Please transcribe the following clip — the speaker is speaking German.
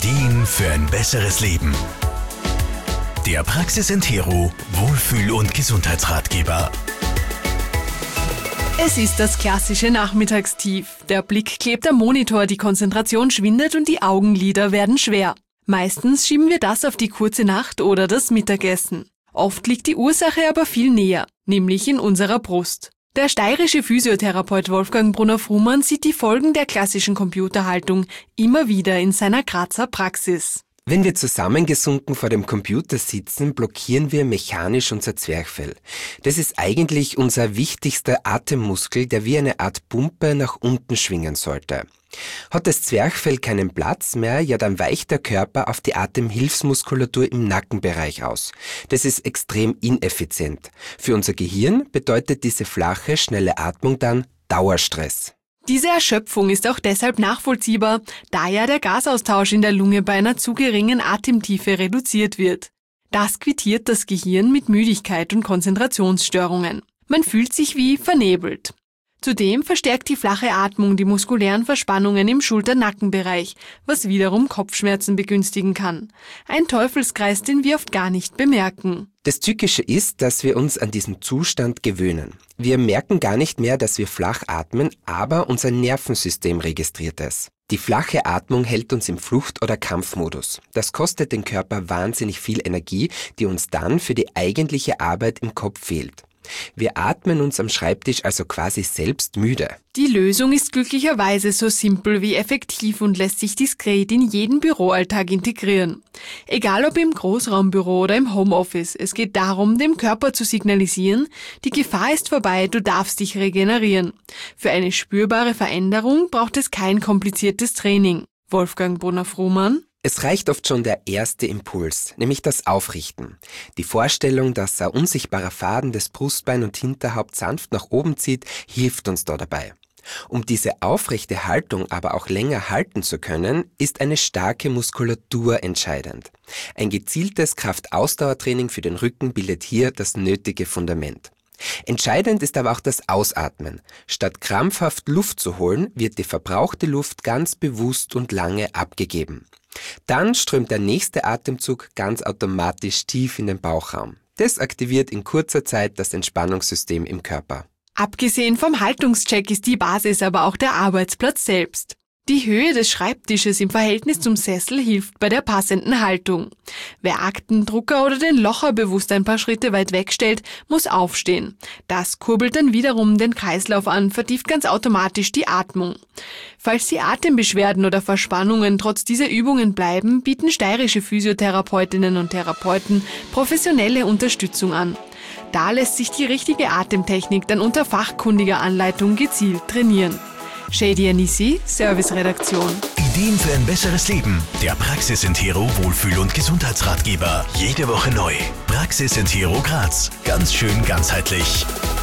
Ideen für ein besseres Leben. Der Praxis Intero Wohlfühl- und Gesundheitsratgeber. Es ist das klassische Nachmittagstief. Der Blick klebt am Monitor, die Konzentration schwindet und die Augenlider werden schwer. Meistens schieben wir das auf die kurze Nacht oder das Mittagessen. Oft liegt die Ursache aber viel näher, nämlich in unserer Brust. Der steirische Physiotherapeut Wolfgang Brunner-Frumann sieht die Folgen der klassischen Computerhaltung immer wieder in seiner Grazer Praxis. Wenn wir zusammengesunken vor dem Computer sitzen, blockieren wir mechanisch unser Zwerchfell. Das ist eigentlich unser wichtigster Atemmuskel, der wie eine Art Pumpe nach unten schwingen sollte. Hat das Zwerchfell keinen Platz mehr, ja dann weicht der Körper auf die Atemhilfsmuskulatur im Nackenbereich aus. Das ist extrem ineffizient. Für unser Gehirn bedeutet diese flache, schnelle Atmung dann Dauerstress. Diese Erschöpfung ist auch deshalb nachvollziehbar, da ja der Gasaustausch in der Lunge bei einer zu geringen Atemtiefe reduziert wird. Das quittiert das Gehirn mit Müdigkeit und Konzentrationsstörungen. Man fühlt sich wie vernebelt. Zudem verstärkt die flache Atmung die muskulären Verspannungen im Schulter-Nackenbereich, was wiederum Kopfschmerzen begünstigen kann. Ein Teufelskreis, den wir oft gar nicht bemerken. Das Tückische ist, dass wir uns an diesen Zustand gewöhnen. Wir merken gar nicht mehr, dass wir flach atmen, aber unser Nervensystem registriert es. Die flache Atmung hält uns im Flucht- oder Kampfmodus. Das kostet den Körper wahnsinnig viel Energie, die uns dann für die eigentliche Arbeit im Kopf fehlt. Wir atmen uns am Schreibtisch also quasi selbst müde. Die Lösung ist glücklicherweise so simpel wie effektiv und lässt sich diskret in jeden Büroalltag integrieren. Egal ob im Großraumbüro oder im Homeoffice, es geht darum, dem Körper zu signalisieren, die Gefahr ist vorbei, du darfst dich regenerieren. Für eine spürbare Veränderung braucht es kein kompliziertes Training. Wolfgang Brunner-Frumann. Es reicht oft schon der erste Impuls, nämlich das Aufrichten. Die Vorstellung, dass ein unsichtbarer Faden des Brustbein und Hinterhaupt sanft nach oben zieht, hilft uns da dabei. Um diese aufrechte Haltung aber auch länger halten zu können, ist eine starke Muskulatur entscheidend. Ein gezieltes Kraft-Ausdauertraining für den Rücken bildet hier das nötige Fundament. Entscheidend ist aber auch das Ausatmen. Statt krampfhaft Luft zu holen, wird die verbrauchte Luft ganz bewusst und lange abgegeben. Dann strömt der nächste Atemzug ganz automatisch tief in den Bauchraum. Das aktiviert in kurzer Zeit das Entspannungssystem im Körper. Abgesehen vom Haltungscheck ist die Basis aber auch der Arbeitsplatz selbst. Die Höhe des Schreibtisches im Verhältnis zum Sessel hilft bei der passenden Haltung. Wer Aktendrucker oder den Locher bewusst ein paar Schritte weit wegstellt, muss aufstehen. Das kurbelt dann wiederum den Kreislauf an, vertieft ganz automatisch die Atmung. Falls Sie Atembeschwerden oder Verspannungen trotz dieser Übungen bleiben, bieten steirische Physiotherapeutinnen und Therapeuten professionelle Unterstützung an. Da lässt sich die richtige Atemtechnik dann unter fachkundiger Anleitung gezielt trainieren. Shady Anissi, Serviceredaktion. Ideen für ein besseres Leben. Der Praxis Intero Wohlfühl- und Gesundheitsratgeber. Jede Woche neu. Praxis Intero Graz. Ganz schön ganzheitlich.